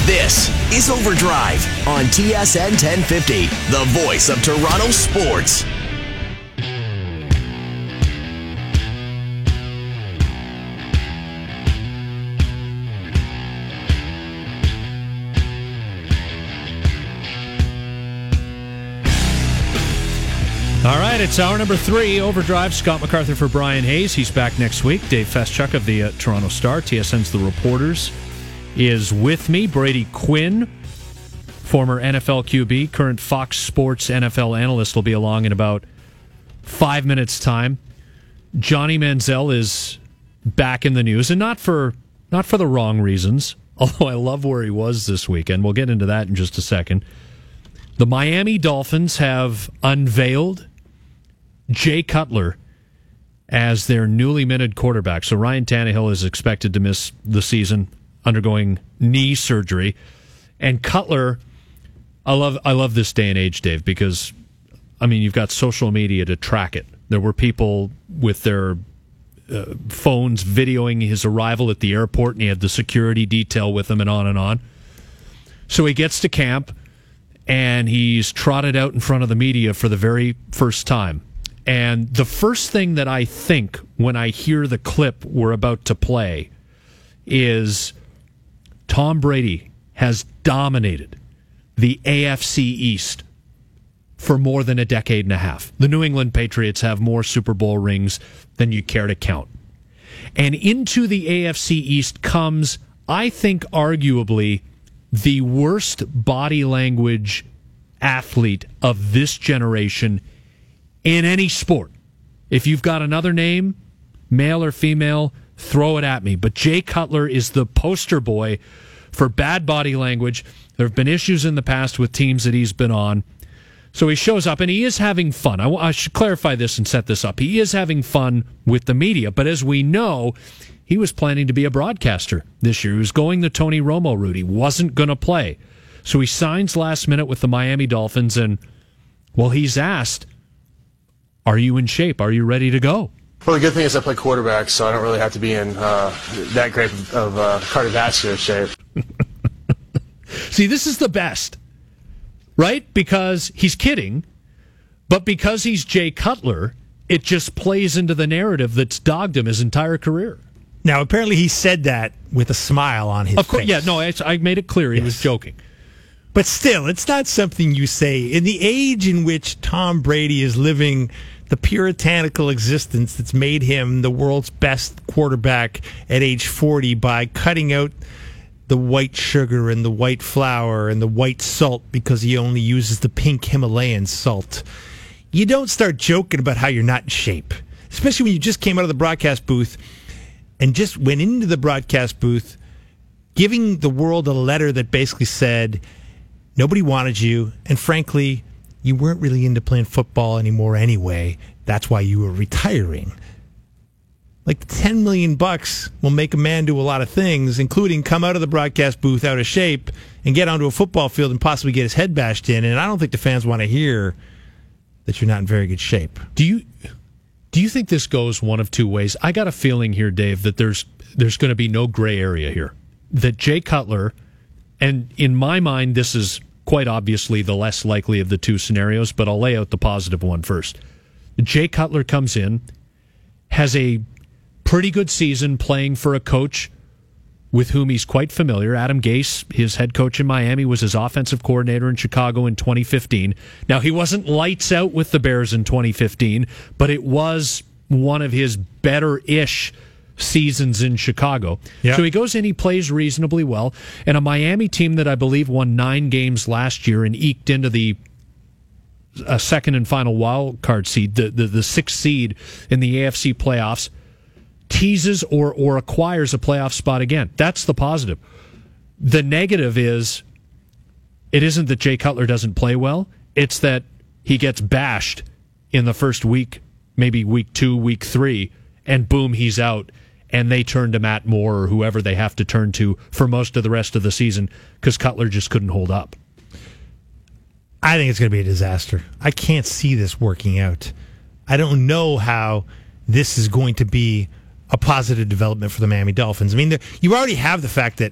This is Overdrive on TSN 1050, the voice of Toronto sports. All right, it's hour number 3, Overdrive. Scott MacArthur for Brian Hayes. He's back next week. Dave Feschuk of the Toronto Star, TSN's The Reporters, is with me. Brady Quinn, former NFL QB, current Fox Sports NFL analyst, will be along in about 5 minutes' time. Johnny Manziel is back in the news, and not for the wrong reasons, although I love where he was this weekend. We'll get into that in just a second. The Miami Dolphins have unveiled Jay Cutler as their newly minted quarterback. So Ryan Tannehill is expected to miss the season, undergoing knee surgery. And Cutler, I love this day and age, Dave, because, I mean, you've got social media to track it. There were people with their phones videoing his arrival at the airport, and he had the security detail with him and on and on. So he gets to camp, and he's trotted out in front of the media for the very first time. And the first thing that I think when I hear the clip we're about to play is Tom Brady has dominated the AFC East for more than a decade and a half. The New England Patriots have more Super Bowl rings than you care to count. And into the AFC East comes, I think, arguably the worst body language athlete of this generation in any sport. If you've got another name, male or female, throw it at me. But Jay Cutler is the poster boy for bad body language. There have been issues in the past with teams that he's been on. So he shows up, and he is having fun. I should clarify this and set this up. He is having fun with the media, but as we know, he was planning to be a broadcaster this year. He was going the Tony Romo route. He wasn't going to play. So he signs last minute with the Miami Dolphins, and, well, he's asked, are you in shape? Are you ready to go? Well, the good thing is I play quarterback, so I don't really have to be in that great of cardiovascular shape. See, this is the best, right? Because he's kidding, but because he's Jay Cutler, it just plays into the narrative that's dogged him his entire career. Now, apparently he said that with a smile on his face. Of course, yeah, no, I made it clear he was joking. But still, it's not something you say. In the age in which Tom Brady is living the puritanical existence that's made him the world's best quarterback at age 40 by cutting out the white sugar and the white flour and the white salt because he only uses the pink Himalayan salt, you don't start joking about how you're not in shape, especially when you just came out of the broadcast booth and just went into the broadcast booth giving the world a letter that basically said nobody wanted you, and frankly, you weren't really into playing football anymore anyway. That's why you were retiring. Like $10 million will make a man do a lot of things, including come out of the broadcast booth out of shape and get onto a football field and possibly get his head bashed in. And I don't think the fans want to hear that you're not in very good shape. Do you think this goes one of two ways? I got a feeling here, Dave, that there's going to be no gray area here. That Jay Cutler, and in my mind, this is quite obviously the less likely of the two scenarios, but I'll lay out the positive one first. Jay Cutler comes in, has a pretty good season playing for a coach with whom he's quite familiar. Adam Gase, his head coach in Miami, was his offensive coordinator in Chicago in 2015. Now, he wasn't lights out with the Bears in 2015, but it was one of his better-ish seasons in Chicago. Yep. So he goes in, he plays reasonably well, and a Miami team that I believe won 9 games last year and eked into the second and final wild card seed, the 6th seed in the AFC playoffs, teases or acquires a playoff spot again. That's the positive. The negative is, it isn't that Jay Cutler doesn't play well, it's that he gets bashed in the first week, maybe week 2, week 3, and boom, he's out, and they turn to Matt Moore or whoever they have to turn to for most of the rest of the season because Cutler just couldn't hold up. I think it's going to be a disaster. I can't see this working out. I don't know how this is going to be a positive development for the Miami Dolphins. I mean, you already have the fact that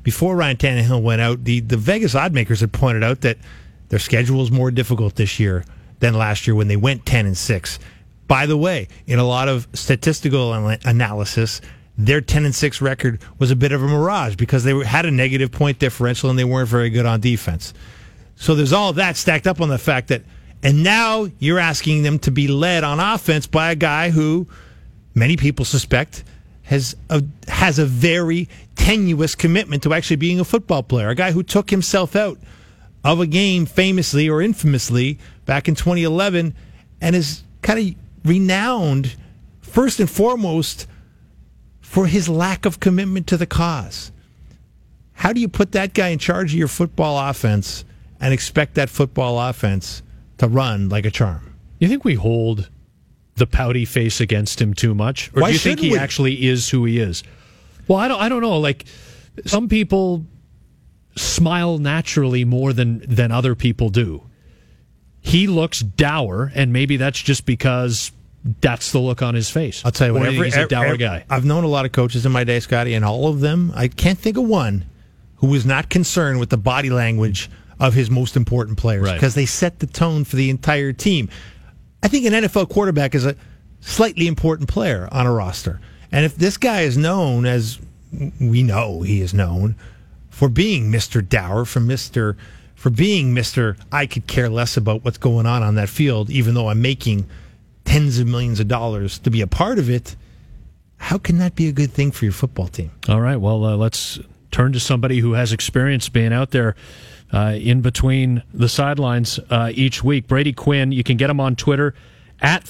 before Ryan Tannehill went out, the Vegas oddmakers had pointed out that their schedule is more difficult this year than last year when they went 10-6. By the way, in a lot of statistical analysis, their 10-6 record was a bit of a mirage because they had a negative point differential and they weren't very good on defense. So there's all of that stacked up on the fact that, and now you're asking them to be led on offense by a guy who many people suspect has a very tenuous commitment to actually being a football player, a guy who took himself out of a game famously or infamously back in 2011 and is kind of renowned first and foremost for his lack of commitment to the cause. How do you put that guy in charge of your football offense and expect that football offense to run like a charm? You think we hold the pouty face against him too much? Or Why do you think he actually is who he is? Well, I don't know. Like, some people smile naturally more than other people do. He looks dour, and maybe that's just because that's the look on his face. I'll tell you what, he's a dour guy. I've known a lot of coaches in my day, Scotty, and all of them, I can't think of one who was not concerned with the body language of his most important players, because they set the tone for the entire team. I think an NFL quarterback is a slightly important player on a roster. And if this guy is known, as we know he is known, for being Mr. Dour, for being Mr. I could care less about what's going on that field, even though I'm making tens of millions of dollars to be a part of it, how can that be a good thing for your football team? All right, well, let's turn to somebody who has experience being out there in between the sidelines each week. Brady Quinn, you can get him on Twitter at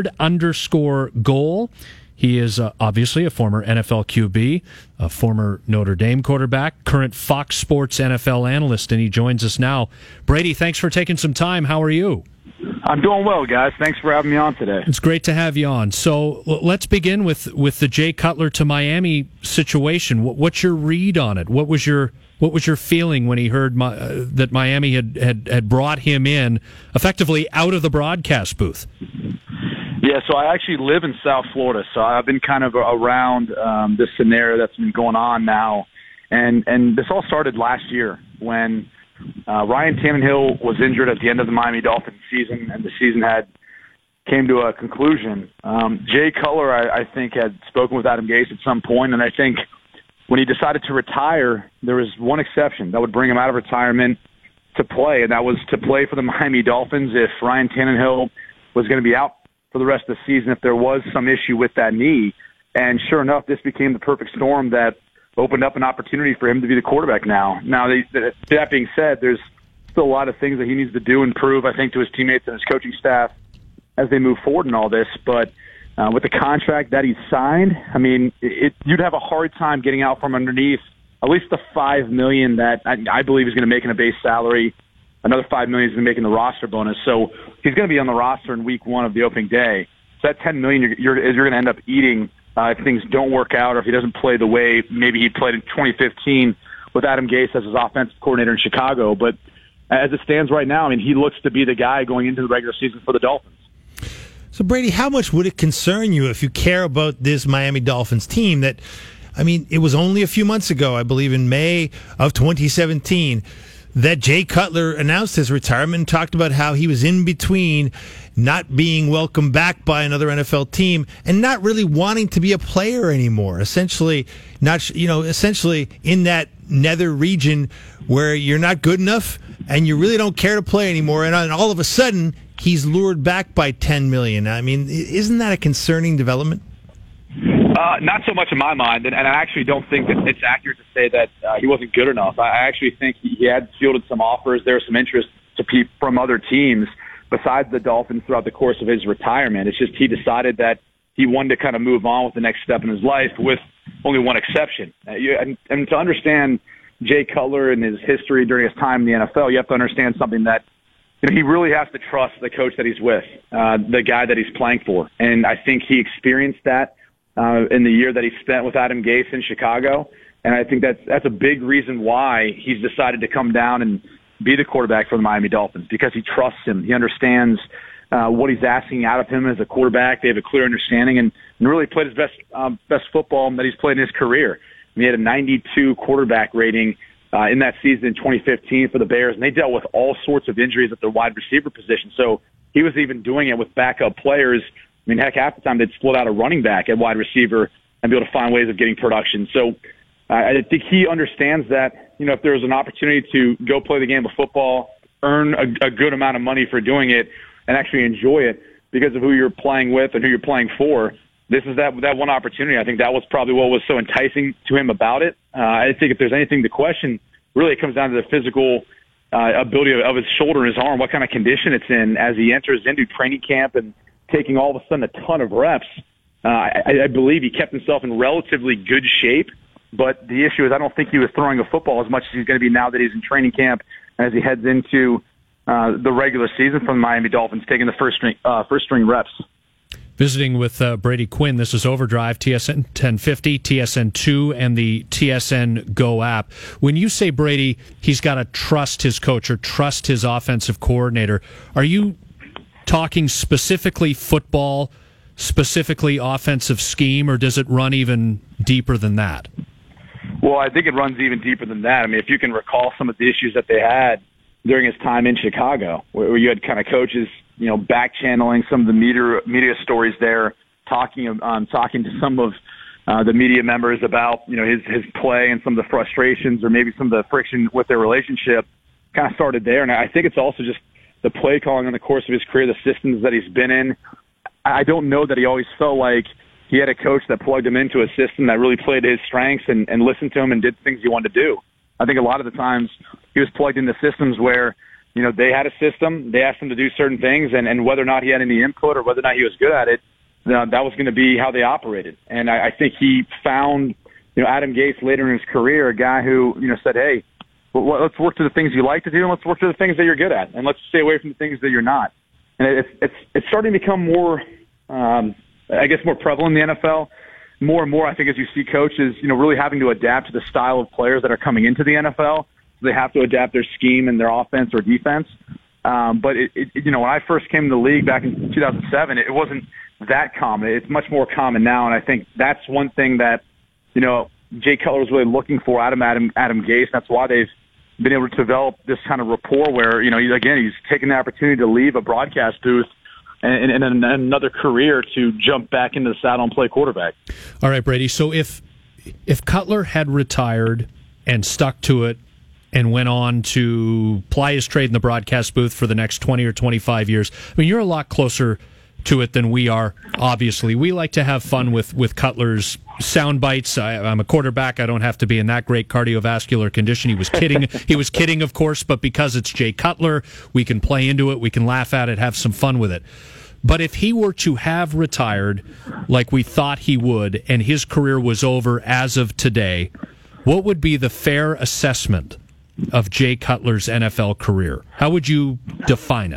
@3_goal. He is obviously a former NFL QB, a former Notre Dame quarterback, current Fox Sports NFL analyst, and he joins us now. Brady, thanks for taking some time. How are you? I'm doing well, guys. Thanks for having me on today. It's great to have you on. So let's begin with the Jay Cutler to Miami situation. What's your read on it? What was your feeling when he heard that Miami had brought him in effectively out of the broadcast booth? Yeah, so I actually live in South Florida, so I've been kind of around this scenario that's been going on now. And this all started last year when Ryan Tannehill was injured at the end of the Miami Dolphins season, and the season came to a conclusion. Jay Cutler, I think, had spoken with Adam Gase at some point, and I think when he decided to retire, there was one exception that would bring him out of retirement to play, and that was to play for the Miami Dolphins if Ryan Tannehill was going to be out for the rest of the season, if there was some issue with that knee. And sure enough, this became the perfect storm that opened up an opportunity for him to be the quarterback now. Now, that being said, there's still a lot of things that he needs to do and prove, I think, to his teammates and his coaching staff as they move forward in all this. But with the contract that he's signed, I mean, you'd have a hard time getting out from underneath at least the $5 million that I believe he's going to make in a base salary. Another $5 million he's going to make in the roster bonus. So he's going to be on the roster in week one of the opening day. So that $10 million you're going to end up eating if things don't work out or if he doesn't play the way maybe he played in 2015 with Adam Gase as his offensive coordinator in Chicago. But as it stands right now, I mean, he looks to be the guy going into the regular season for the Dolphins. So, Brady, how much would it concern you if you care about this Miami Dolphins team that, I mean, it was only a few months ago, I believe in May of 2017, that Jay Cutler announced his retirement and talked about how he was in between not being welcomed back by another NFL team and not really wanting to be a player anymore. Essentially, essentially in that nether region where you're not good enough and you really don't care to play anymore. And all of a sudden, he's lured back by $10 million. I mean, isn't that a concerning development? Not so much in my mind, and I actually don't think that it's accurate to say that he wasn't good enough. I actually think he had fielded some offers. There was some interest from other teams besides the Dolphins throughout the course of his retirement. It's just he decided that he wanted to kind of move on with the next step in his life with only one exception. And to understand Jay Cutler and his history during his time in the NFL, you have to understand something that he really has to trust the coach that he's with, the guy that he's playing for. And I think he experienced that in the year that he spent with Adam Gase in Chicago. And I think that's a big reason why he's decided to come down and be the quarterback for the Miami Dolphins, because he trusts him. He understands what he's asking out of him as a quarterback. They have a clear understanding and really played his best football that he's played in his career. He had a 92 quarterback rating in that season in 2015 for the Bears, and they dealt with all sorts of injuries at the wide receiver position. So he was even doing it with backup players. I mean, heck, half the time they'd split out a running back at wide receiver and be able to find ways of getting production. So I think he understands that, if there's an opportunity to go play the game of football, earn a good amount of money for doing it, and actually enjoy it because of who you're playing with and who you're playing for, this is that one opportunity. I think that was probably what was so enticing to him about it. I think if there's anything to question, really it comes down to the physical ability of his shoulder and his arm, what kind of condition it's in as he enters into training camp and taking all of a sudden a ton of reps. I believe he kept himself in relatively good shape, but the issue is I don't think he was throwing a football as much as he's going to be now that he's in training camp as he heads into the regular season from the Miami Dolphins, taking the first string reps. Visiting with Brady Quinn. This is Overdrive, TSN 1050, TSN 2, and the TSN Go app. When you say, Brady, he's got to trust his coach or trust his offensive coordinator, are you talking specifically football, specifically offensive scheme, or does it run even deeper than that? Well, I think it runs even deeper than that. I mean, if you can recall some of the issues that they had during his time in Chicago, where you had kind of coaches, back channeling some of the media stories there, talking to some of the media members about, his play and some of the frustrations or maybe some of the friction with their relationship kind of started there. And I think it's also just the play calling on the course of his career, the systems that he's been in. I don't know that he always felt like he had a coach that plugged him into a system that really played to his strengths and listened to him and did things he wanted to do. I think a lot of the times he was plugged into systems where, they had a system, they asked him to do certain things, and whether or not he had any input or whether or not he was good at it, that was going to be how they operated. And I think he found, Adam Gase later in his career, a guy who, said, hey, well, let's work to the things you like to do, and let's work to the things that you're good at, and let's stay away from the things that you're not. And it's starting to become more, more prevalent in the NFL. More and more, I think, as you see coaches, really having to adapt to the style of players that are coming into the NFL. They have to adapt their scheme and their offense or defense. But when I first came to the league back in 2007, it wasn't that common. It's much more common now, and I think that's one thing that, Jay Cutler was really looking for out of Adam Gase. That's why they've been able to develop this kind of rapport where, he's taking the opportunity to leave a broadcast booth and another career to jump back into the saddle and play quarterback. All right, Brady. So if Cutler had retired and stuck to it and went on to ply his trade in the broadcast booth for the next 20 or 25 years, I mean, you're a lot closer to it than we are, obviously. We like to have fun with Cutler's sound bites. I'm a quarterback. I don't have to be in that great cardiovascular condition. He was kidding. He was kidding, of course, but because it's Jay Cutler, we can play into it. We can laugh at it, have some fun with it. But if he were to have retired like we thought he would and his career was over as of today, what would be the fair assessment of Jay Cutler's NFL career? How would you define it?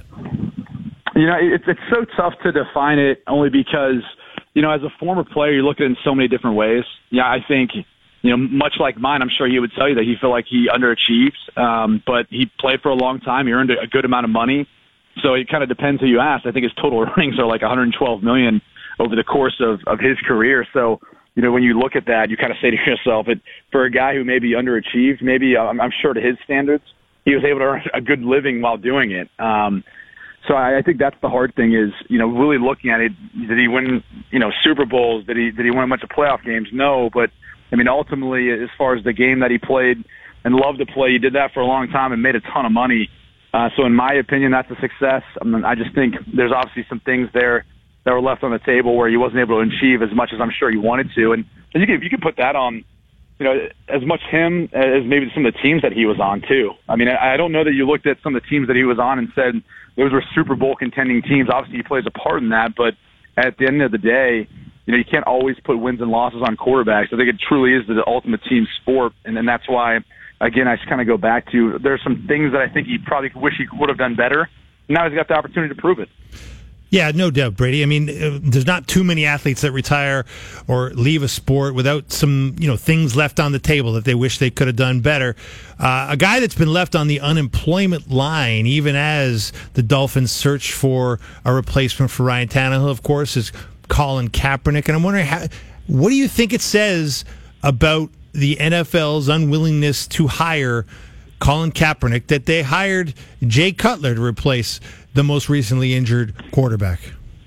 It's so tough to define it only because, as a former player, you look at it in so many different ways. Yeah, I think, much like mine, I'm sure he would tell you that he felt like he underachieved, but he played for a long time. He earned a good amount of money. So it kind of depends who you ask. I think his total earnings are like $112 million over the course of his career. So, when you look at that, you kind of say to yourself, for a guy who maybe underachieved, maybe I'm sure to his standards, he was able to earn a good living while doing it. So I think that's the hard thing is, really looking at it. Did he win, Super Bowls? Did he win a bunch of playoff games? No, but I mean, ultimately, as far as the game that he played and loved to play, he did that for a long time and made a ton of money. So in my opinion, that's a success. I just think there's obviously some things there that were left on the table where he wasn't able to achieve as much as I'm sure he wanted to. And you can put that on, as much him as maybe some of the teams that he was on too. I mean, I don't know that you looked at some of the teams that he was on and said those were Super Bowl contending teams. Obviously, he plays a part in that, but at the end of the day, you can't always put wins and losses on quarterbacks. I think it truly is the ultimate team sport, and that's why, again, I just kind of go back to there's some things that I think he probably wish he would have done better. Now he's got the opportunity to prove it. Yeah, no doubt, Brady. I mean, there's not too many athletes that retire or leave a sport without some, things left on the table that they wish they could have done better. A guy that's been left on the unemployment line, even as the Dolphins search for a replacement for Ryan Tannehill, of course, is Colin Kaepernick. And I'm wondering, what do you think it says about the NFL's unwillingness to hire Colin Kaepernick that they hired Jay Cutler to replace the most recently injured quarterback?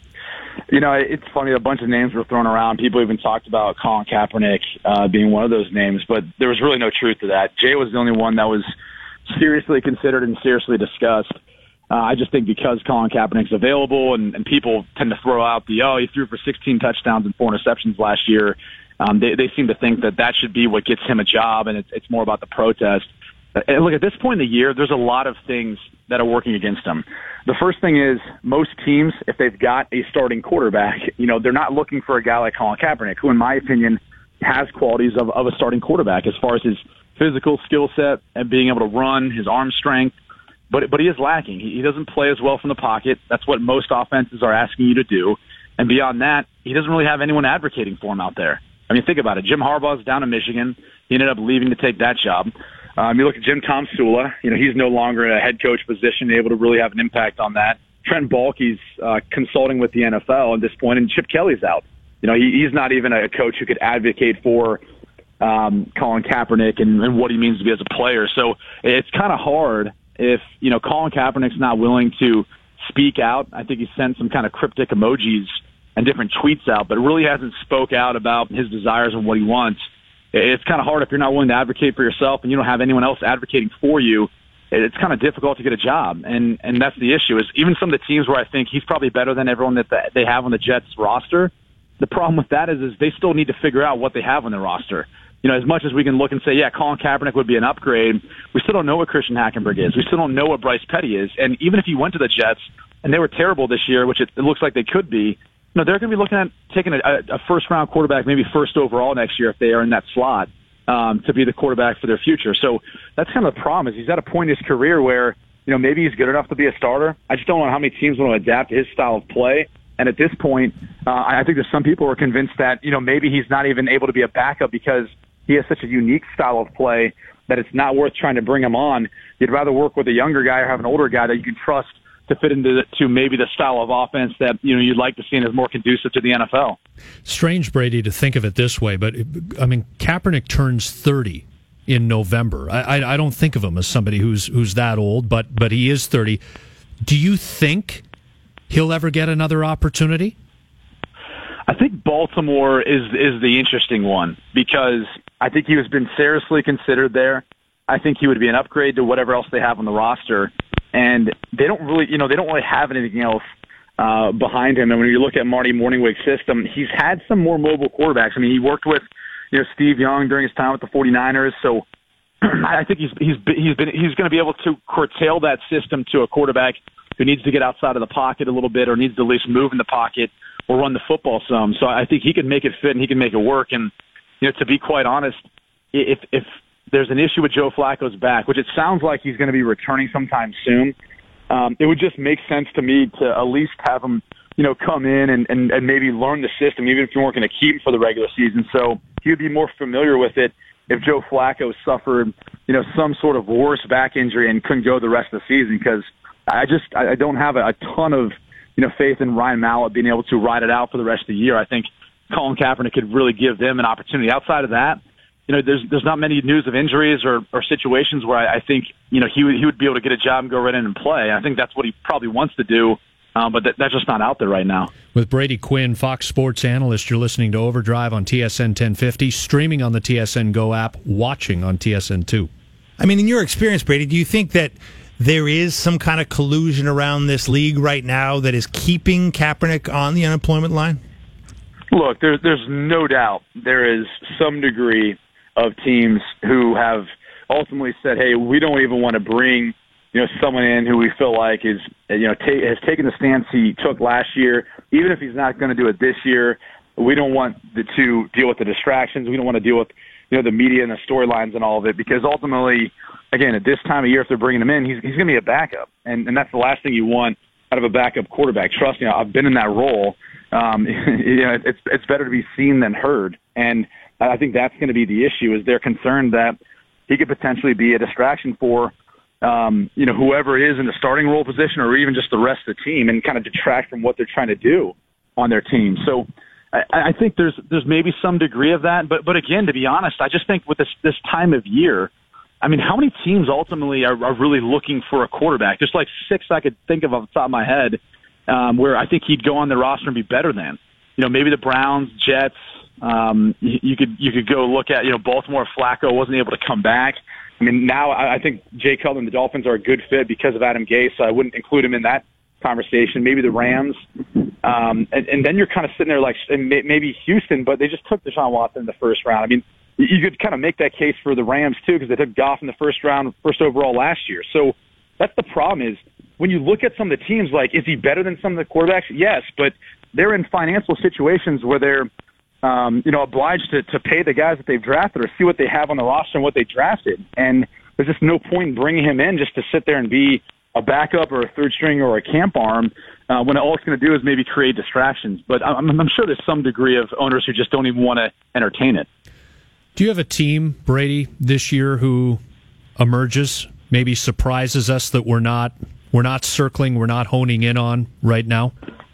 You know, it's funny. A bunch of names were thrown around. People even talked about Colin Kaepernick being one of those names, but there was really no truth to that. Jay was the only one that was seriously considered and seriously discussed. I just think because Colin Kaepernick's available and people tend to throw out he threw for 16 touchdowns and 4 interceptions last year. They seem to think that should be what gets him a job, and it's more about the protest. And look, at this point in the year, there's a lot of things that are working against him. The first thing is most teams, if they've got a starting quarterback, they're not looking for a guy like Colin Kaepernick, who, in my opinion, has qualities of a starting quarterback as far as his physical skill set and being able to run, his arm strength. But he is lacking. He doesn't play as well from the pocket. That's what most offenses are asking you to do. And beyond that, he doesn't really have anyone advocating for him out there. I mean, think about it. Jim Harbaugh's down in Michigan. He ended up leaving to take that job. You look at Jim Tomsula. He's no longer in a head coach position, able to really have an impact on that. Trent Baalke's consulting with the NFL at this point, and Chip Kelly's out. He's not even a coach who could advocate for Colin Kaepernick and what he means to be as a player. So it's kind of hard if, Colin Kaepernick's not willing to speak out. I think he sent some kind of cryptic emojis and different tweets out, but really hasn't spoke out about his desires and what he wants. It's kind of hard if you're not willing to advocate for yourself and you don't have anyone else advocating for you. It's kind of difficult to get a job, and that's the issue. Is even some of the teams where I think he's probably better than everyone that they have on the Jets roster. The problem with that is they still need to figure out what they have on their roster. As much as we can look and say, yeah, Colin Kaepernick would be an upgrade, we still don't know what Christian Hackenberg is. We still don't know what Bryce Petty is. And even if he went to the Jets and they were terrible this year, which it looks like they could be, they're going to be looking at taking a first-round quarterback, maybe first overall next year if they are in that slot to be the quarterback for their future. So that's kind of the problem. Is he's at a point in his career where maybe he's good enough to be a starter. I just don't know how many teams want to adapt to his style of play. And at this point, I think there's some people who are convinced that maybe he's not even able to be a backup because he has such a unique style of play that it's not worth trying to bring him on. You'd rather work with a younger guy or have an older guy that you can trust to fit into maybe the style of offense that you'd like to see and is more conducive to the NFL. Strange, Brady, to think of it this way, but I mean, Kaepernick turns 30 in November. I don't think of him as somebody who's that old, but he is 30. Do you think he'll ever get another opportunity? I think Baltimore is the interesting one because I think he has been seriously considered there. I think he would be an upgrade to whatever else they have on the roster. And they don't really have anything else behind him. And when you look at Marty Morningwig's system, he's had some more mobile quarterbacks. I mean, he worked with Steve Young during his time with the 49ers. So I think he's going to be able to curtail that system to a quarterback who needs to get outside of the pocket a little bit or needs to at least move in the pocket or run the football some. So I think he can make it fit and he can make it work. And to be quite honest, if there's an issue with Joe Flacco's back, which it sounds like he's going to be returning sometime soon, it would just make sense to me to at least have him, come in and maybe learn the system, even if you weren't going to keep him for the regular season. So he would be more familiar with it if Joe Flacco suffered, some sort of worse back injury and couldn't go the rest of the season, because I don't have a ton of, faith in Ryan Mallett being able to ride it out for the rest of the year. I think Colin Kaepernick could really give them an opportunity. Outside of that, there's not many news of injuries or situations where I think, he would be able to get a job and go right in and play. I think that's what he probably wants to do, but that's just not out there right now. With Brady Quinn, Fox Sports analyst, you're listening to Overdrive on TSN 1050, streaming on the TSN Go app, watching on TSN2. I mean, in your experience, Brady, do you think that there is some kind of collusion around this league right now that is keeping Kaepernick on the unemployment line? Look, there's no doubt there is some degree of teams who have ultimately said, hey, we don't even want to bring, someone in who we feel like is, has taken the stance he took last year. Even if he's not going to do it this year, we don't want to deal with the distractions. We don't want to deal with, the media and the storylines and all of it, because ultimately, again, at this time of year, if they're bringing him in, he's going to be a backup. And that's the last thing you want out of a backup quarterback. Trust me, I've been in that role. It's better to be seen than heard. And I think that's going to be the issue, is they're concerned that he could potentially be a distraction for, whoever is in the starting role position or even just the rest of the team, and kind of detract from what they're trying to do on their team. So I think there's maybe some degree of that, but again, to be honest, I just think with this time of year, I mean, how many teams ultimately are really looking for a quarterback? Just like 6 I could think of off the top of my head, where I think he'd go on the roster and be better than. Maybe the Browns, Jets. You could go look at Baltimore. Flacco wasn't able to come back. I mean, now I think Jay Cutler and the Dolphins are a good fit because of Adam Gase, so I wouldn't include him in that conversation. Maybe the Rams, and then you're kind of sitting there like maybe Houston, but they just took Deshaun Watson in the first round. I mean, you could kind of make that case for the Rams too because they took Goff in the first round, first overall last year. So that's the problem is when you look at some of the teams, like, is he better than some of the quarterbacks? Yes, but they're in financial situations where they're obliged to pay the guys that they've drafted or see what they have on the roster and what they drafted. And there's just no point in bringing him in just to sit there and be a backup or a third string or a camp arm when all it's going to do is maybe create distractions. But I'm sure there's some degree of owners who just don't even want to entertain it. Do you have a team, Brady, this year who emerges, maybe surprises us that we're not circling, we're not honing in on right now?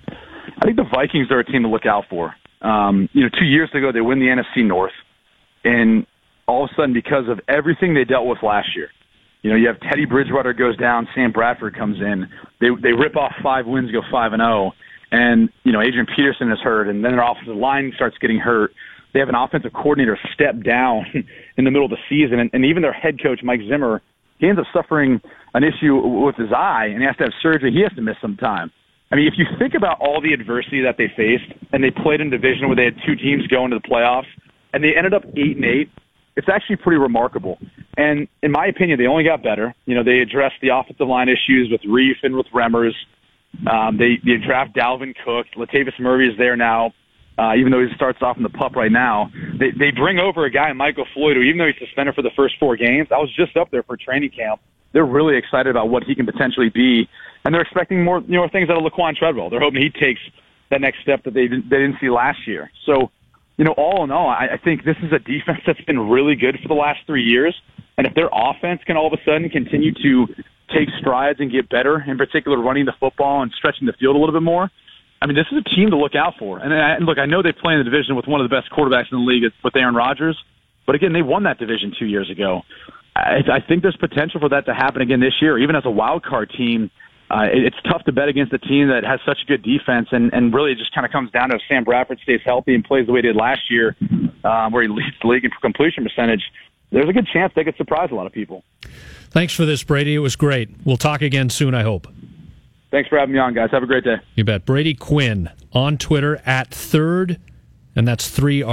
I think the Vikings are a team to look out for. 2 years ago, they win the NFC North, and all of a sudden, because of everything they dealt with last year, you have Teddy Bridgewater goes down, Sam Bradford comes in, they rip off 5 wins, go 5-0, and Adrian Peterson is hurt, and then their offensive line starts getting hurt. They have an offensive coordinator step down in the middle of the season, and even their head coach, Mike Zimmer, he ends up suffering an issue with his eye, and he has to have surgery. He has to miss some time. I mean, if you think about all the adversity that they faced, and they played in a division where they had 2 teams go into the playoffs, and they ended up 8-8, it's actually pretty remarkable. And in my opinion, they only got better. They addressed the offensive line issues with Reif and with Remmers. They draft Dalvin Cook. Latavius Murray is there now, even though he starts off in the pup right now. They bring over a guy, Michael Floyd, who even though he's suspended for the first 4 games, I was just up there for training camp. They're really excited about what he can potentially be, and they're expecting more, things out of Laquan Treadwell. They're hoping he takes that next step that they didn't see last year. So, all in all, I think this is a defense that's been really good for the last 3 years, and if their offense can all of a sudden continue to take strides and get better, in particular running the football and stretching the field a little bit more, I mean, this is a team to look out for. And look, I know they play in the division with one of the best quarterbacks in the league with Aaron Rodgers, but again, they won that division 2 years ago. I think there's potential for that to happen again this year. Even as a wild card team, it's tough to bet against a team that has such a good defense, and really it just kind of comes down to if Sam Bradford stays healthy and plays the way he did last year, where he leads the league in completion percentage. There's a good chance they could surprise a lot of people. Thanks for this, Brady. It was great. We'll talk again soon, I hope. Thanks for having me on, guys. Have a great day. You bet. Brady Quinn on Twitter at Third, and that's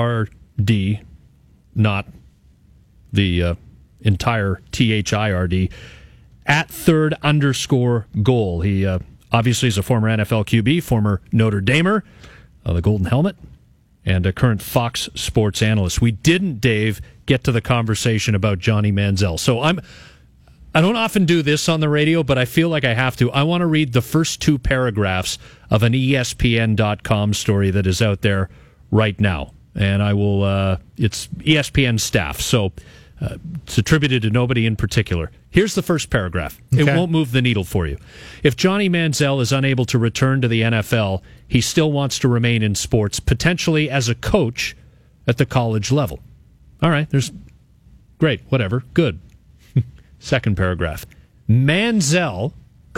3RD, not the entire THIRD, at Third_goal. He obviously is a former NFL QB, former Notre Damer, the Golden Helmet, and a current Fox Sports analyst. We didn't, Dave, get to the conversation about Johnny Manziel. So I don't often do this on the radio, but I feel like I have to. I want to read the first 2 paragraphs of an ESPN.com story that is out there right now. And I will, it's ESPN staff, so it's attributed to nobody in particular. Here's the first paragraph. Okay. It won't move the needle for you. If Johnny Manziel is unable to return to the NFL, he still wants to remain in sports, potentially as a coach at the college level. All right, great, whatever, good. Second paragraph. Manziel,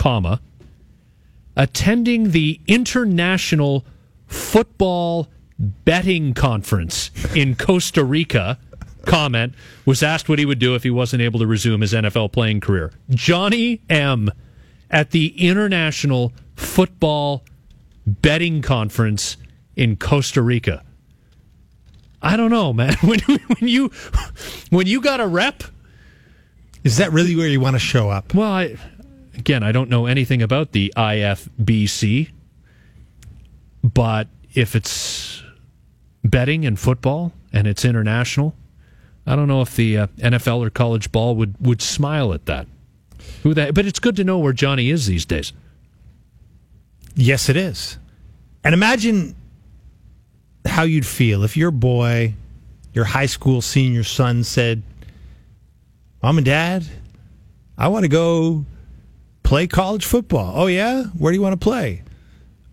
attending the International Football Betting Conference in Costa Rica, was asked what he would do if he wasn't able to resume his NFL playing career. Johnny M. at the International Football Betting Conference in Costa Rica. I don't know, man. When you got a rep, is that really where you want to show up? Well, I don't know anything about the IFBC, but if it's betting and football and it's international, I don't know if the NFL or college ball would smile at that. But it's good to know where Johnny is these days. Yes, it is. And imagine how you'd feel if your boy, your high school senior son said, Mom and Dad, I want to go play college football. Oh, yeah? Where do you want to play?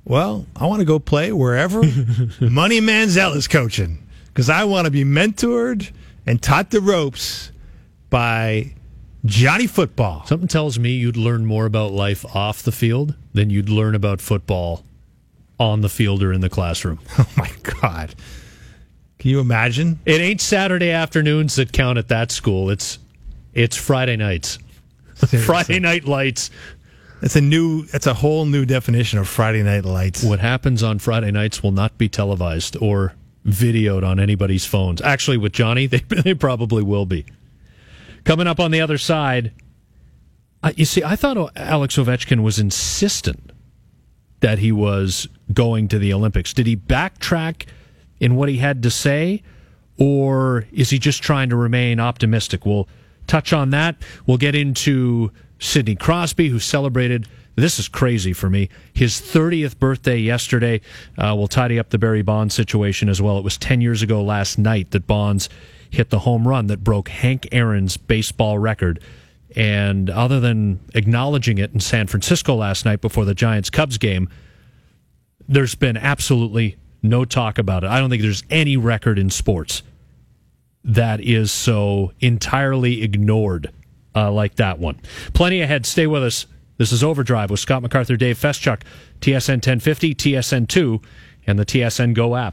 Well, I want to go play wherever Money Manziel is coaching because I want to be mentored and taught the ropes by Johnny Football. Something tells me you'd learn more about life off the field than you'd learn about football on the field or in the classroom. Oh, my God. Can you imagine? It ain't Saturday afternoons that count at that school. It's Friday nights. Seriously. Friday night lights. That's a whole new definition of Friday night lights. What happens on Friday nights will not be televised or videoed on anybody's phones. Actually, with Johnny, they probably will be. Coming up on the other side, you see, I thought Alex Ovechkin was insistent that he was going to the Olympics. Did he backtrack in what he had to say, or is he just trying to remain optimistic? We'll touch on that. We'll get into Sidney Crosby, who celebrated, this is crazy for me, his 30th birthday yesterday. We'll tidy up the Barry Bonds situation as well. It was 10 years ago last night that Bonds hit the home run that broke Hank Aaron's baseball record. And other than acknowledging it in San Francisco last night before the Giants-Cubs game, there's been absolutely no talk about it. I don't think there's any record in sports that is so entirely ignored like that one. Plenty ahead. Stay with us. This is Overdrive with Scott MacArthur, Dave Feschuk, TSN 1050, TSN 2, and the TSN Go app.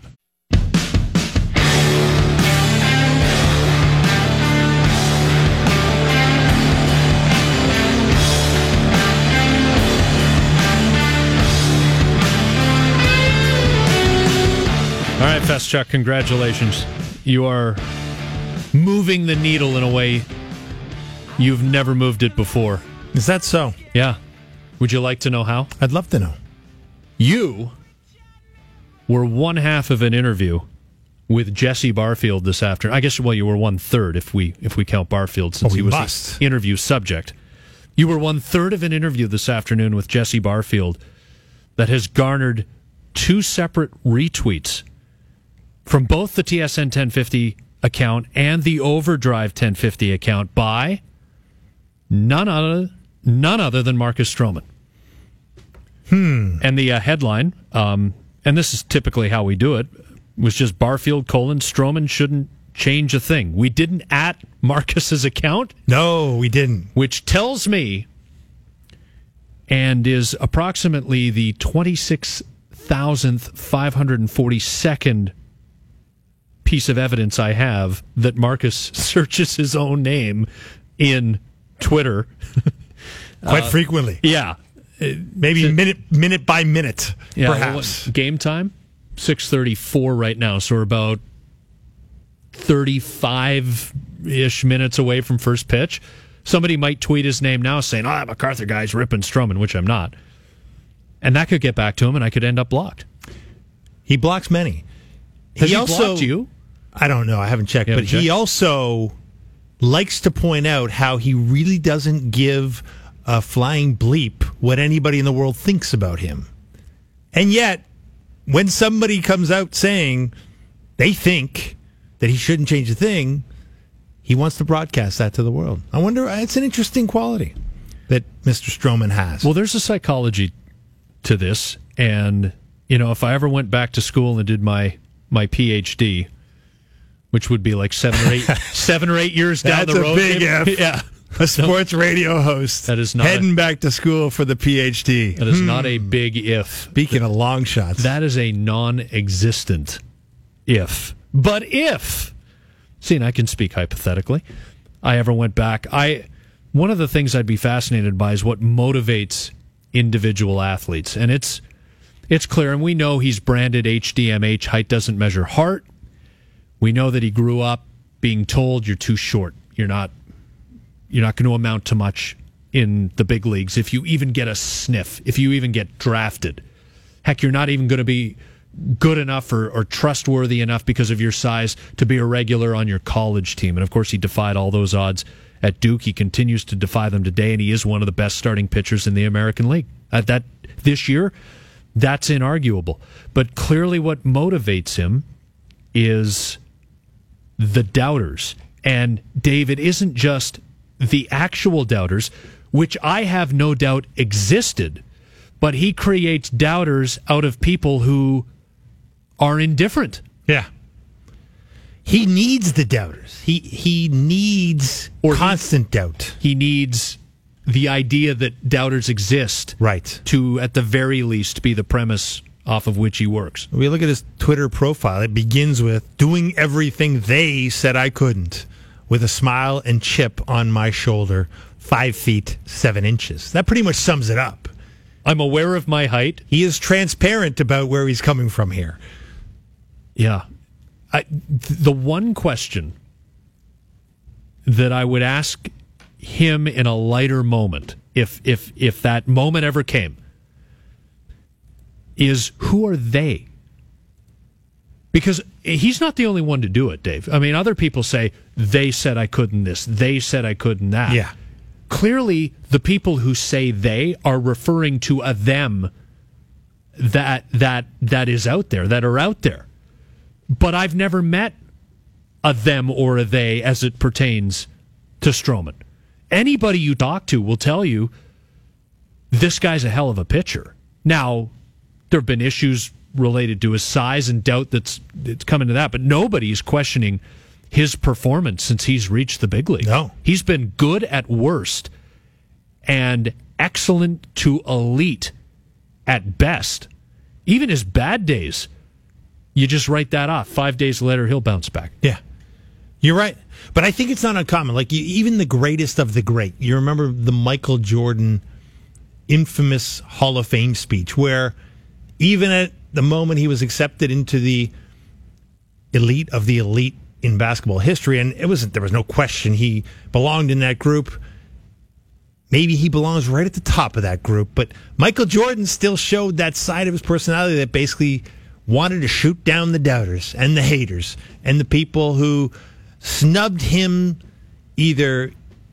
All right, Feschuk, congratulations. You are moving the needle in a way you've never moved it before. Is that so? Yeah. Would you like to know how? I'd love to know. You were one half of an interview with Jesse Barfield this afternoon. I guess, well, you were 1/3 if we count Barfield since he was the interview subject. You were 1/3 of an interview this afternoon with Jesse Barfield that has garnered 2 separate retweets from both the TSN 1050 account and the Overdrive 1050 account by none other than Marcus Stroman. And the headline, and this is typically how we do it, was just Barfield : Stroman shouldn't change a thing. We didn't at Marcus's account. No, we didn't. Which tells me, and is approximately the 26,542nd piece of evidence I have that Marcus searches his own name in Twitter quite frequently. Yeah, maybe minute by minute, perhaps. Game time 6:34 right now, so we're about 35-ish minutes away from first pitch. Somebody might tweet his name now saying, "Oh, that MacArthur guy's ripping Stroman," which I'm not, and that could get back to him, and I could end up blocked. He blocks many. Has he also blocked you? I don't know. I haven't checked. But he also likes to point out how he really doesn't give a flying bleep what anybody in the world thinks about him. And yet, when somebody comes out saying they think that he shouldn't change a thing, he wants to broadcast that to the world. I wonder, it's an interesting quality that Mr. Stroman has. Well, there's a psychology to this. And, you know, if I ever went back to school and did my PhD, which would be like 7 or 8 years down the road. That's a big F. Yeah. A sports radio host that is not heading back to school for the PhD. That is not a big if. Speaking of long shots. That is a non-existent if. But if, see, and I can speak hypothetically, I ever went back, one of the things I'd be fascinated by is what motivates individual athletes. And it's clear, and we know he's branded HDMH, height doesn't measure heart. We know that he grew up being told you're too short. You're not going to amount to much in the big leagues if you even get a sniff, if you even get drafted. Heck, you're not even going to be good enough or trustworthy enough because of your size to be a regular on your college team. And, of course, he defied all those odds at Duke. He continues to defy them today, and he is one of the best starting pitchers in the American League. This year, that's inarguable. But clearly what motivates him is the doubters. And, Dave, it isn't just the actual doubters, which I have no doubt existed, but he creates doubters out of people who are indifferent. Yeah. He needs the doubters. He needs constant doubt. He needs the idea that doubters exist. Right. To, at the very least, be the premise off of which he works. We look at his Twitter profile. It begins with, doing everything they said I couldn't, with a smile and chip on my shoulder, 5 feet 7 inches. That pretty much sums it up. I'm aware of my height. He is transparent about where he's coming from here. Yeah. The one question that I would ask him in a lighter moment, if that moment ever came, is who are they? Because he's not the only one to do it, Dave. I mean, other people say, they said I couldn't this, they said I couldn't that. Yeah. Clearly, the people who say they are referring to a them that is out there, that are out there. But I've never met a them or a they as it pertains to Stroman. Anybody you talk to will tell you this guy's a hell of a pitcher. Now, there have been issues related to his size and doubt it's coming to that, but nobody's questioning his performance since he's reached the big league. No. He's been good at worst and excellent to elite at best. Even his bad days, you just write that off. 5 days later, he'll bounce back. Yeah. You're right. But I think it's not uncommon. Like, even the greatest of the great, you remember the Michael Jordan infamous Hall of Fame speech, where even at the moment he was accepted into the elite of the elite in basketball history, and there was no question he belonged in that group. Maybe he belongs right at the top of that group, but Michael Jordan still showed that side of his personality that basically wanted to shoot down the doubters and the haters and the people who snubbed him, either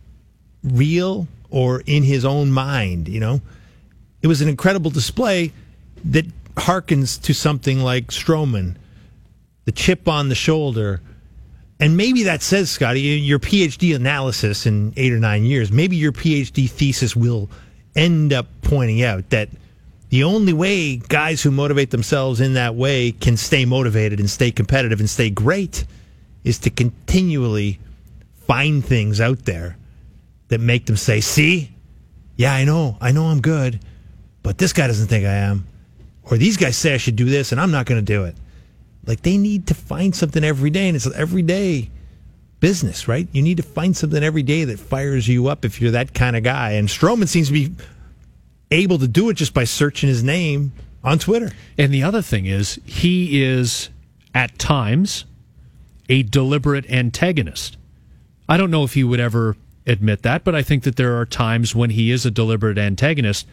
real or in his own mind. You know, it was an incredible display that harkens to something like Stroman, the chip on the shoulder. And maybe that says, Scotty, your PhD analysis in 8 or 9 years, maybe your PhD thesis will end up pointing out that the only way guys who motivate themselves in that way can stay motivated and stay competitive and stay great is to continually find things out there that make them say, see, yeah, I know I'm good, but this guy doesn't think I am. Or these guys say I should do this and I'm not going to do it. Like, they need to find something every day, and it's everyday business, right? You need to find something every day that fires you up if you're that kind of guy. And Stroman seems to be able to do it just by searching his name on Twitter. And the other thing is, he is, at times, a deliberate antagonist. I don't know if he would ever admit that, but I think that there are times when he is a deliberate antagonist.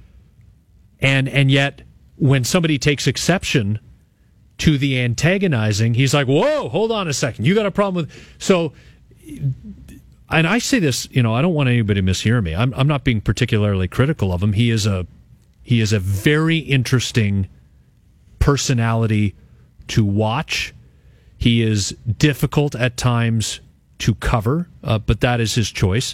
And yet, when somebody takes exception to the antagonizing, he's like, whoa, hold on a second. You got a problem with... So, and I say this, I don't want anybody to mishear me. I'm not being particularly critical of him. He is a very interesting personality to watch. He is difficult at times to cover, but that is his choice.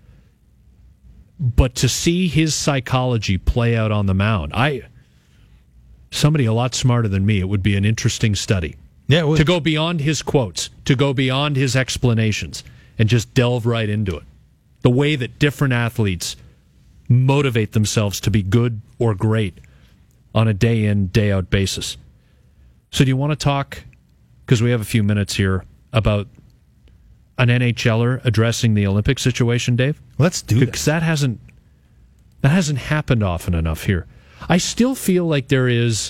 But to see his psychology play out on the mound, somebody a lot smarter than me, it would be an interesting study. Yeah, it would. To go beyond his quotes, to go beyond his explanations, and just delve right into it. The way that different athletes motivate themselves to be good or great on a day-in, day-out basis. So do you want to talk, because we have a few minutes here, about an NHLer addressing the Olympic situation, Dave? Let's do it. Because that hasn't happened often enough here. I still feel like there is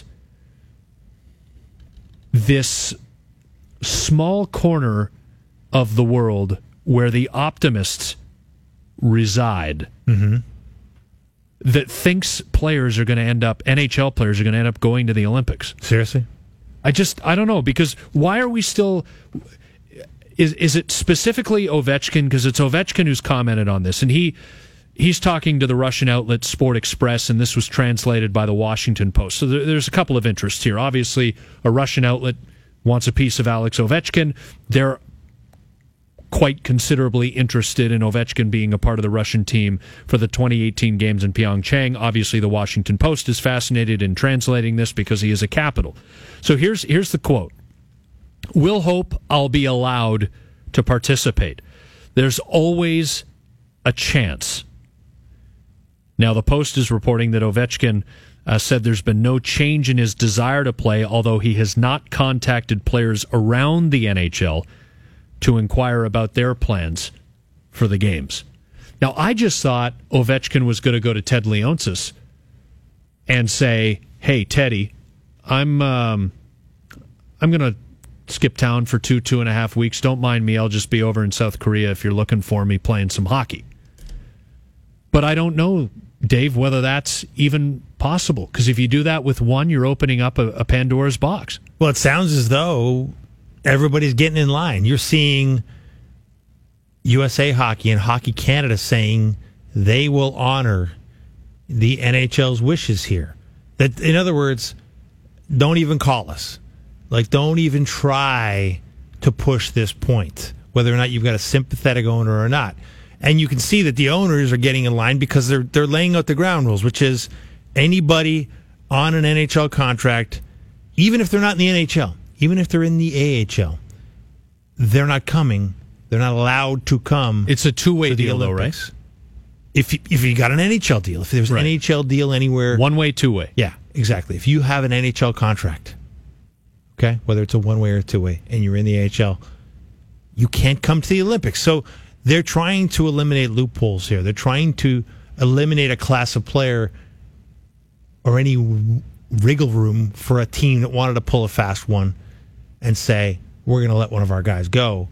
this small corner of the world where the optimists reside that thinks NHL players are going to end up going to the Olympics. Seriously? I don't know, because why are we still... Is it specifically Ovechkin? Because it's Ovechkin who's commented on this, and he's talking to the Russian outlet Sport Express, and this was translated by the Washington Post. So there's a couple of interests here. Obviously, a Russian outlet wants a piece of Alex Ovechkin. They're quite considerably interested in Ovechkin being a part of the Russian team for the 2018 games in Pyeongchang. Obviously, the Washington Post is fascinated in translating this because he is a capital. So here's the quote. "We'll hope I'll be allowed to participate. There's always a chance." Now, the Post is reporting that Ovechkin said there's been no change in his desire to play, although he has not contacted players around the NHL to inquire about their plans for the games. Now, I just thought Ovechkin was going to go to Ted Leonsis and say, "Hey, Teddy, I'm going to skip town for 2.5 weeks. Don't mind me. I'll just be over in South Korea if you're looking for me playing some hockey." But I don't know, Dave, whether that's even possible. Because if you do that with one, you're opening up a Pandora's box. Well, it sounds as though everybody's getting in line. You're seeing USA Hockey and Hockey Canada saying they will honor the NHL's wishes here. That, in other words, don't even call us. Like, don't even try to push this point, whether or not you've got a sympathetic owner or not. And you can see that the owners are getting in line because they're laying out the ground rules, which is anybody on an NHL contract, even if they're not in the NHL, even if they're in the AHL, they're not coming. They're not allowed to come. It's a two-way deal, though, right? If you got an NHL deal, if there's an NHL deal anywhere, one-way, two-way. Yeah, exactly. If you have an NHL contract, okay, whether it's a one-way or a two-way, and you're in the AHL, you can't come to the Olympics. So they're trying to eliminate loopholes here. They're trying to eliminate a class of player or any wriggle room for a team that wanted to pull a fast one and say, we're going to let one of our guys go.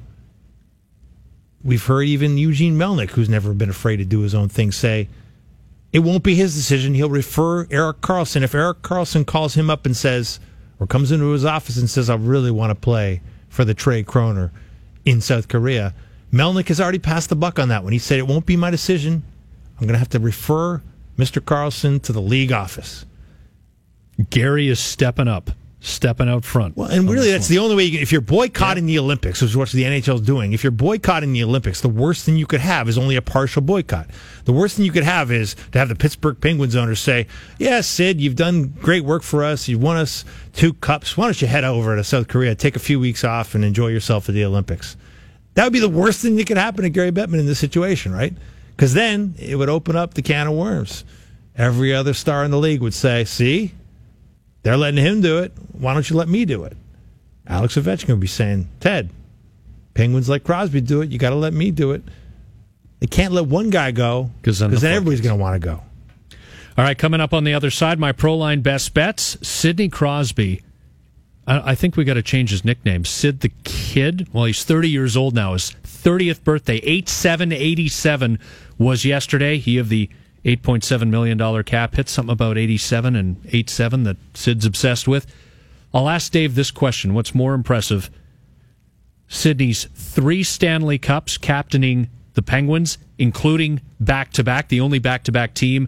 We've heard even Eugene Melnick, who's never been afraid to do his own thing, say it won't be his decision. He'll refer Erik Karlsson. If Erik Karlsson calls him up and says, or comes into his office and says, I really want to play for the Trey Kroner in South Korea, Melnick has already passed the buck on that one. He said, it won't be my decision. I'm going to have to refer Mr. Karlsson to the league office. Gary is stepping out front. Well, and really, that's the only way. If you're boycotting the Olympics, which is what the NHL is doing, if you're boycotting the Olympics, the worst thing you could have is only a partial boycott. The worst thing you could have is to have the Pittsburgh Penguins owners say, yeah, Sid, you've done great work for us. You've won us 2 cups. Why don't you head over to South Korea, take a few weeks off, and enjoy yourself at the Olympics? That would be the worst thing that could happen to Gary Bettman in this situation, right? Because then it would open up the can of worms. Every other star in the league would say, see, they're letting him do it. Why don't you let me do it? Alex Ovechkin would be saying, Ted, Penguins let Crosby do it. You got to let me do it. They can't let one guy go because then everybody's going to want to go. All right, coming up on the other side, my ProLine best bets. Sidney Crosby. I think we got to change his nickname. Sid the Kid. Well, he's 30 years old now. His 30th birthday. 8/7/87 was yesterday. He of the $8.7 million cap hit. Something about 87 and 8/7 that Sid's obsessed with. I'll ask Dave this question. What's more impressive? Sidney's 3 Stanley Cups captaining the Penguins, including back-to-back, the only back-to-back team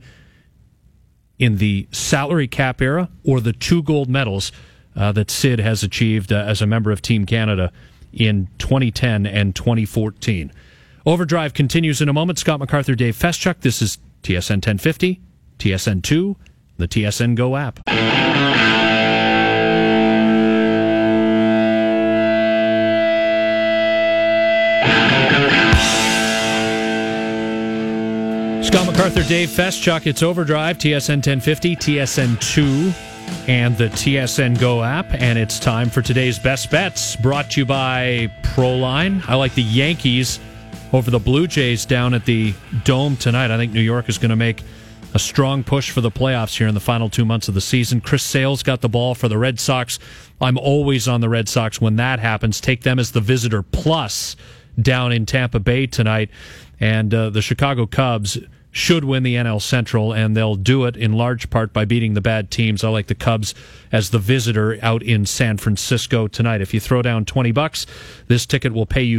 in the salary cap era, or the 2 gold medals that Sid has achieved as a member of Team Canada in 2010 and 2014. Overdrive continues in a moment. Scott MacArthur, Dave Feschuk. This is TSN 1050, TSN 2, the TSN Go app. Scott MacArthur, Dave Feschuk. It's Overdrive, TSN 1050, TSN 2, and the TSN Go app. And it's time for today's Best Bets, brought to you by ProLine. I like the Yankees over the Blue Jays down at the Dome tonight. I think New York is going to make a strong push for the playoffs here in the final 2 months of the season. Chris Sale's got the ball for the Red Sox. I'm always on the Red Sox when that happens. Take them as the visitor plus down in Tampa Bay tonight. And the Chicago Cubs should win the NL Central, and they'll do it in large part by beating the bad teams. I like the Cubs as the visitor out in San Francisco tonight. If you throw down $20, this ticket will pay you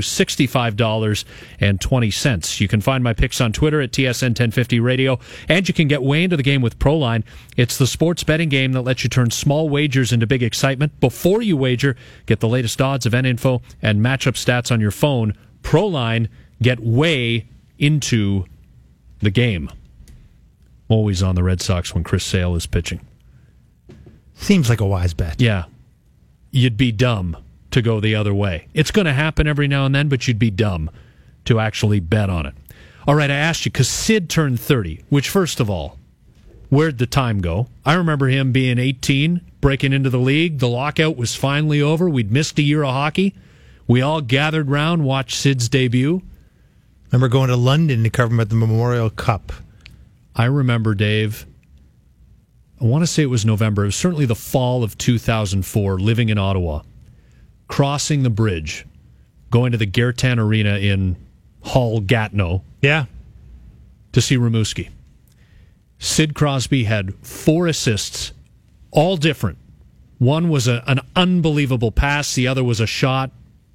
$65.20. You can find my picks on Twitter at TSN 1050 Radio, and you can get way into the game with ProLine. It's the sports betting game that lets you turn small wagers into big excitement. Before you wager, get the latest odds, event info, and matchup stats on your phone Proline get way into the game. Always on the Red Sox when Chris Sale is pitching. Seems like a wise bet. Yeah. You'd be dumb to go the other way. It's going to happen every now and then, but you'd be dumb to actually bet on it. All right, I asked you, because Sid turned 30, which, first of all, where'd the time go? I remember him being 18, breaking into the league. The lockout was finally over. We'd missed a year of hockey. We all gathered round, watched Sid's debut. Remember going to London to cover him at the Memorial Cup. I remember, Dave, I want to say it was November. It was certainly the fall of 2004, living in Ottawa, crossing the bridge, going to the Gaetan Arena in Hull, Gatineau. Yeah. To see Rimouski. Sid Crosby had 4 assists, all different. One was an unbelievable pass. The other was a shot,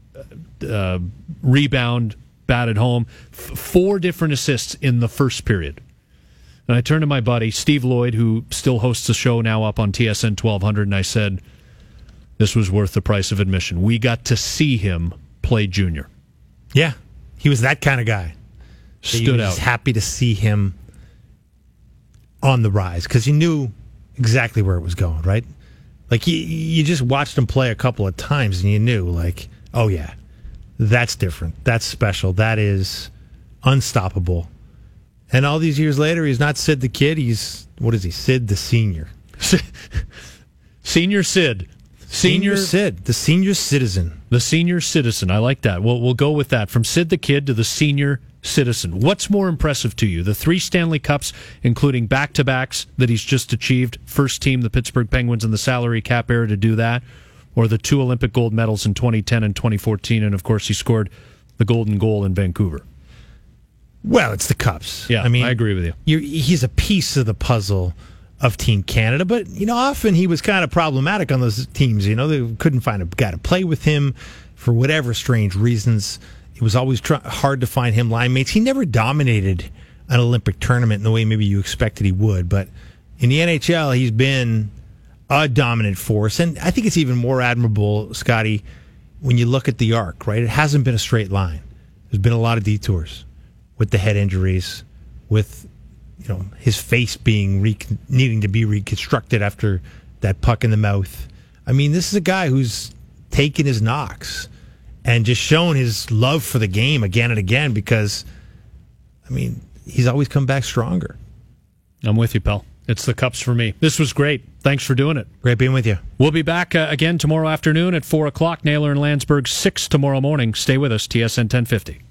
rebound, batted home. 4 different assists in the first period. And I turned to my buddy, Steve Lloyd, who still hosts the show now up on TSN 1200, and I said, this was worth the price of admission. We got to see him play junior. Yeah. He was that kind of guy. Stood out. Happy to see him on the rise because you knew exactly where it was going, right? Like you just watched him play a couple of times and you knew, like, oh yeah, that's different. That's special. That is unstoppable. And all these years later, he's not Sid the kid. He's, what is he? Sid the senior. Senior Sid. Senior Sid, the senior citizen. The senior citizen. I like that. We'll go with that. From Sid the kid to the senior citizen. What's more impressive to you? The 3 Stanley Cups, including back-to-backs that he's just achieved. First team, the Pittsburgh Penguins in the salary cap era to do that. Or the 2 Olympic gold medals in 2010 and 2014. And, of course, he scored the golden goal in Vancouver. Well, it's the Cups. Yeah, I mean, I agree with you. He's a piece of the puzzle of Team Canada, but often he was kind of problematic on those teams. They couldn't find a guy to play with him for whatever strange reasons. It was always hard to find him line mates. He never dominated an Olympic tournament in the way maybe you expected he would, but in the NHL, he's been a dominant force, and I think it's even more admirable, Scotty, when you look at the arc, right? It hasn't been a straight line. There's been a lot of detours with the head injuries, with his face being needing to be reconstructed after that puck in the mouth. I mean, this is a guy who's taken his knocks and just shown his love for the game again and again because, he's always come back stronger. I'm with you, pal. It's the Cups for me. This was great. Thanks for doing it. Great being with you. We'll be back again tomorrow afternoon at 4 o'clock. Naylor and Landsberg, 6 tomorrow morning. Stay with us, TSN 1050.